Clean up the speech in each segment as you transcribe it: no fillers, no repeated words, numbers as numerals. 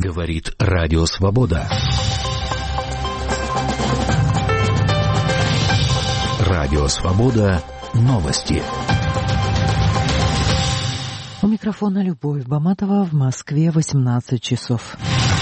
Говорит Радио Свобода. Радио Свобода. Новости. У микрофона Любовь Баматова. В Москве 18 часов.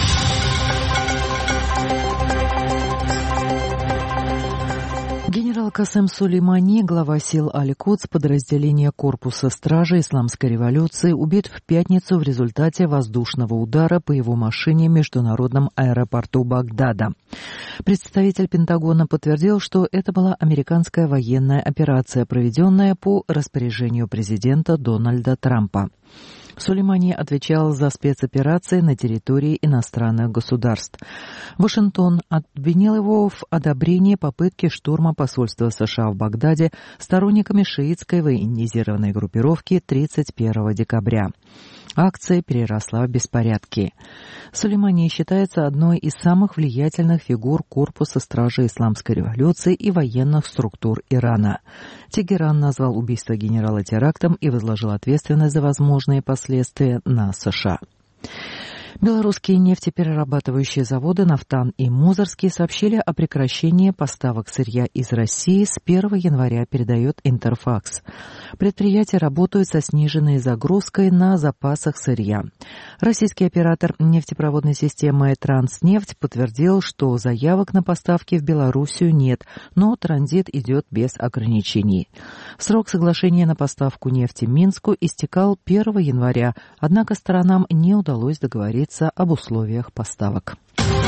Генерал Касем Сулеймани, глава сил Аль-Кудс подразделения корпуса стражи Исламской революции, убит в пятницу в результате воздушного удара по его машине в международном аэропорту Багдада. Представитель Пентагона подтвердил, что это была американская военная операция, проведенная по распоряжению президента Дональда Трампа. Сулеймани отвечал за спецоперации на территории иностранных государств. Вашингтон обвинил его в одобрении попытки штурма посольства США в Багдаде сторонниками шиитской военизированной группировки 31 декабря. Акция переросла в беспорядки. Сулеймани считается одной из самых влиятельных фигур корпуса стражи Исламской революции и военных структур Ирана. Тегеран назвал убийство генерала терактом и возложил ответственность за возможные последствия на США. Белорусские нефтеперерабатывающие заводы «Нафтан» и «Мозырский» сообщили о прекращении поставок сырья из России с 1 января, передает Интерфакс. Предприятия работают со сниженной загрузкой на запасах сырья. Российский оператор нефтепроводной системы «Транснефть» подтвердил, что заявок на поставки в Белоруссию нет, но транзит идет без ограничений. Срок соглашения на поставку нефти Минску истекал 1 января, однако сторонам не удалось договориться об условиях поставок.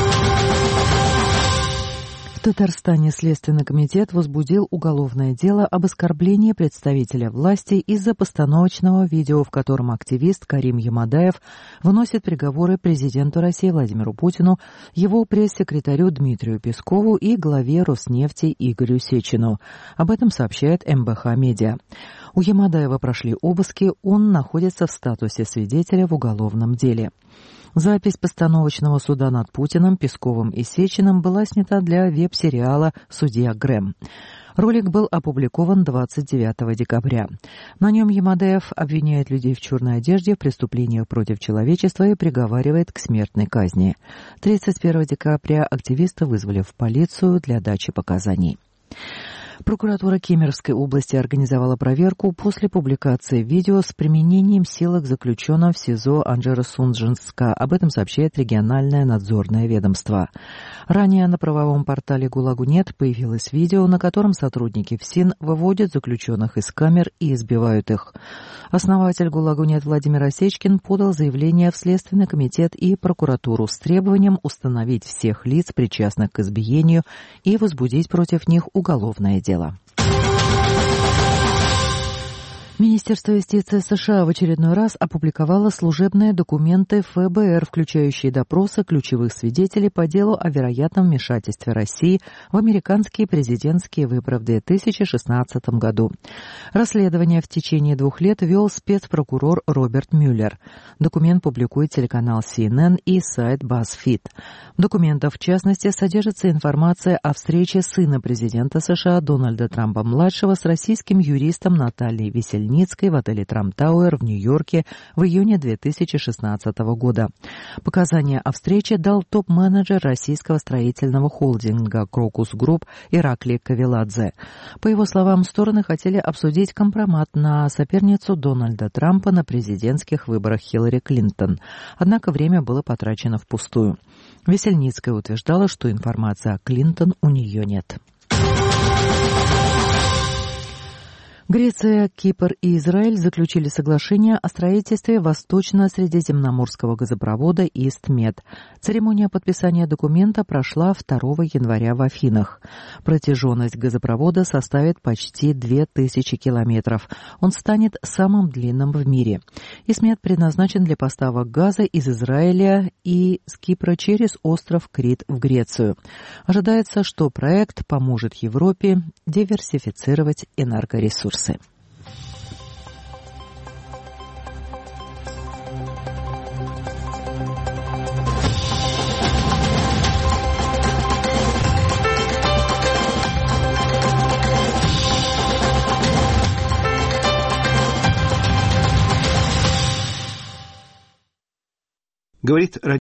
В Татарстане Следственный комитет возбудил уголовное дело об оскорблении представителя власти из-за постановочного видео, в котором активист Карим Ямадаев выносит приговоры президенту России Владимиру Путину, его пресс-секретарю Дмитрию Пескову и главе Роснефти Игорю Сечину. Об этом сообщает МБХ Медиа. У Ямадаева прошли обыски, он находится в статусе свидетеля в уголовном деле. Запись постановочного суда над Путиным, Песковым и Сечиным была снята для веб-сериала «Судья Грэм». Ролик был опубликован 29 декабря. На нем Ямадаев обвиняет людей в черной одежде в преступлениях против человечества и приговаривает к смертной казни. 31 декабря активиста вызвали в полицию для дачи показаний. Прокуратура Кемеровской области организовала проверку после публикации видео с применением силы к заключенным в СИЗО Анжеро-Судженска. Об этом сообщает региональное надзорное ведомство. Ранее на правовом портале ГУЛАГу.нет появилось видео, на котором сотрудники ФСИН выводят заключенных из камер и избивают их. Основатель ГУЛАГу.нет Владимир Осечкин подал заявление в Следственный комитет и прокуратуру с требованием установить всех лиц, причастных к избиению, и возбудить против них уголовное дело. Министерство юстиции США в очередной раз опубликовало служебные документы ФБР, включающие допросы ключевых свидетелей по делу о вероятном вмешательстве России в американские президентские выборы в 2016 году. Расследование в течение 2 лет вел спецпрокурор Роберт Мюллер. Документ публикует телеканал CNN и сайт BuzzFeed. В документах, в частности, содержится информация о встрече сына президента США Дональда Трампа-младшего с российским юристом Натальей Весельницкой в отеле Трамп Тауэр в Нью-Йорке в июне 2016 года. Показания о встрече дал топ-менеджер российского строительного холдинга «Крокус Групп» Ираклий Кавеладзе. По его словам, стороны хотели обсудить компромат на соперницу Дональда Трампа на президентских выборах Хиллари Клинтон. Однако время было потрачено впустую. Весельницкая утверждала, что информации о Клинтон у нее нет. Греция, Кипр и Израиль заключили соглашение о строительстве восточно-средиземноморского газопровода «Истмед». Церемония подписания документа прошла 2 января в Афинах. Протяженность газопровода составит почти 2000 километров. Он станет самым длинным в мире. «Истмед» предназначен для поставок газа из Израиля и с Кипра через остров Крит в Грецию. Ожидается, что проект поможет Европе диверсифицировать энергоресурсы. Говорит